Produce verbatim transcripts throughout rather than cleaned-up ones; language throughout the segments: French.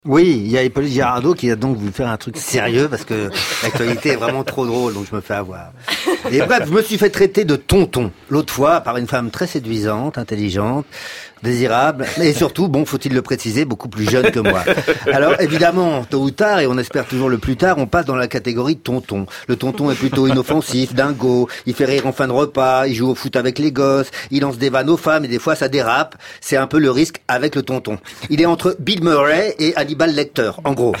Oui, il y a Hippolyte Girardot qui a donc voulu faire un truc sérieux parce que l'actualité est vraiment trop drôle, donc je me fais avoir. Et bref, je me suis fait traiter de tonton l'autre fois par une femme très séduisante, intelligente, désirable, et surtout, bon, faut-il le préciser, beaucoup plus jeune que moi. Alors évidemment, tôt ou tard, et on espère toujours le plus tard, on passe dans la catégorie de tonton. Le tonton est plutôt inoffensif, dingo, il fait rire en fin de repas, il joue au foot avec les gosses, il lance des vannes aux femmes et des fois ça dérape. C'est un peu le risque avec le tonton. Il est entre Bill Murray et Hannibal Lecter, en gros.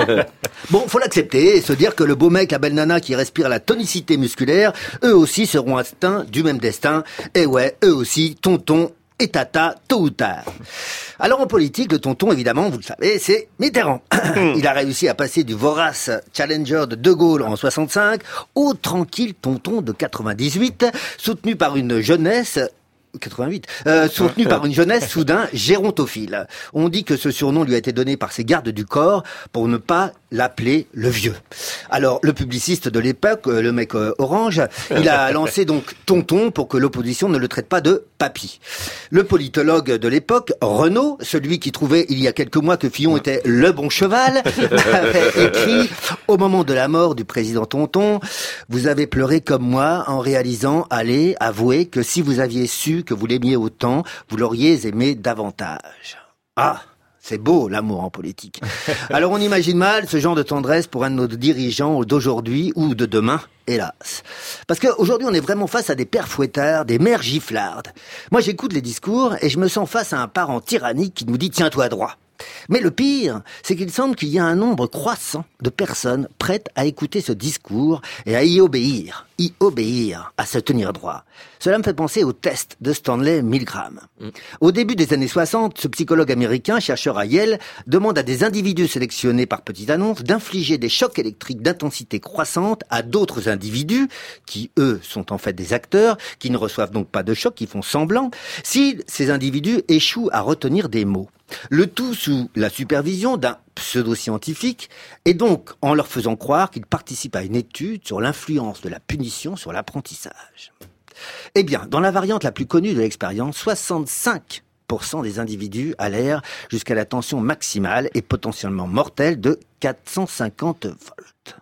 Bon, faut l'accepter et se dire que le beau mec, la belle nana qui respire la tonicité musculaire, eux aussi seront atteints du même destin. Et ouais, eux aussi, tonton et tata, tôt ou tard. Alors en politique, le tonton, évidemment, vous le savez, c'est Mitterrand. Il a réussi à passer du vorace challenger de De Gaulle en soixante-cinq au tranquille tonton de quatre-vingt-dix-huit, soutenu par une jeunesse... quatre-vingt-huit, euh, soutenu par une jeunesse soudain gérontophile. On dit que ce surnom lui a été donné par ses gardes du corps pour ne pas l'appeler le vieux. Alors, le publiciste de l'époque, le mec euh, orange, il a lancé donc tonton pour que l'opposition ne le traite pas de papy. Le politologue de l'époque, Renaud, celui qui trouvait il y a quelques mois que Fillon était le bon cheval, avait écrit au moment de la mort du président tonton, vous avez pleuré comme moi en réalisant, allez, avouez que si vous aviez su que vous l'aimiez autant, vous l'auriez aimé davantage. Ah, c'est beau l'amour en politique. Alors on imagine mal ce genre de tendresse pour un de nos dirigeants d'aujourd'hui ou de demain, hélas. Parce qu'aujourd'hui on est vraiment face à des pères fouettards, des mères giflardes. Moi j'écoute les discours et je me sens face à un parent tyrannique qui nous dit tiens-toi droit. Mais le pire, c'est qu'il semble qu'il y a un nombre croissant de personnes prêtes à écouter ce discours et à y obéir, y obéir, à se tenir droit. Cela me fait penser au test de Stanley Milgram. Mmh. Au début des années soixante, ce psychologue américain, chercheur à Yale, demande à des individus sélectionnés par petite annonce d'infliger des chocs électriques d'intensité croissante à d'autres individus, qui eux sont en fait des acteurs, qui ne reçoivent donc pas de choc, qui font semblant, si ces individus échouent à retenir des mots. Le tout sous la supervision d'un pseudo-scientifique et donc en leur faisant croire qu'ils participent à une étude sur l'influence de la punition sur l'apprentissage. Eh bien, dans la variante la plus connue de l'expérience, soixante-cinq pour cent des individus allèrent jusqu'à la tension maximale et potentiellement mortelle de quatre cent cinquante volts.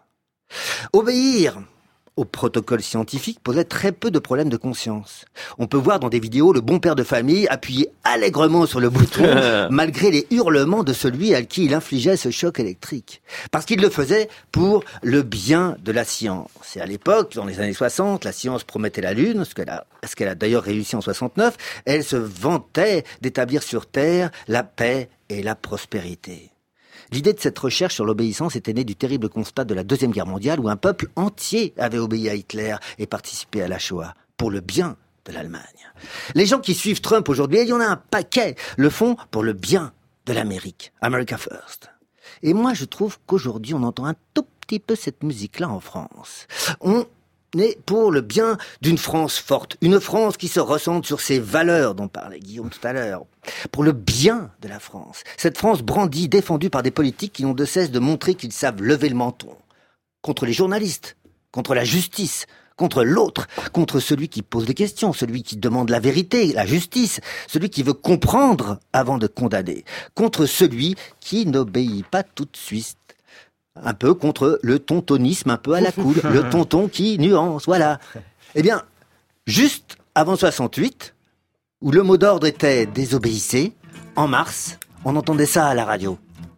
Obéir au protocole scientifique posait très peu de problèmes de conscience. On peut voir dans des vidéos le bon père de famille appuyer allègrement sur le bouton malgré les hurlements de celui à qui il infligeait ce choc électrique. Parce qu'il le faisait pour le bien de la science. Et à l'époque, dans les années soixante, la science promettait la Lune, ce qu'elle a, ce qu'elle a d'ailleurs réussi en soixante-neuf. Elle se vantait d'établir sur Terre la paix et la prospérité. L'idée de cette recherche sur l'obéissance était née du terrible constat de la Deuxième Guerre mondiale où un peuple entier avait obéi à Hitler et participé à la Shoah, pour le bien de l'Allemagne. Les gens qui suivent Trump aujourd'hui, il y en a un paquet, le font pour le bien de l'Amérique. America First. Et moi, je trouve qu'aujourd'hui, on entend un tout petit peu cette musique-là en France. On est pour le bien d'une France forte, une France qui se recentre sur ses valeurs dont parlait Guillaume tout à l'heure, pour le bien de la France. Cette France brandie, défendue par des politiques qui n'ont de cesse de montrer qu'ils savent lever le menton. Contre les journalistes, contre la justice, contre l'autre, contre celui qui pose des questions, celui qui demande la vérité, la justice, celui qui veut comprendre avant de condamner, contre celui qui n'obéit pas tout de suite. Un peu contre le tontonisme un peu à la cool, le tonton qui nuance, voilà. Eh bien, juste avant soixante-huit, où le mot d'ordre était « désobéissez », en mars, on entendait ça à la radio.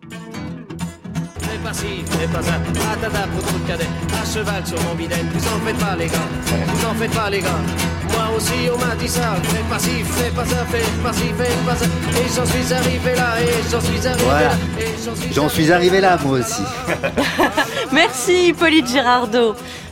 Fais pas ci, fais pas ça, patata pour tout le cadet, à cheval sur mon bidet, vous en faites pas les gars, vous en faites pas les gars. Moi aussi on m'a dit ça, fais pas ci, fais pas ça, fais pas ci, fais pas ça, et j'en suis arrivé là, et j'en suis arrivé voilà. là, et j'en suis, j'en suis arrivé là moi aussi. Merci Hippolyte Girardot.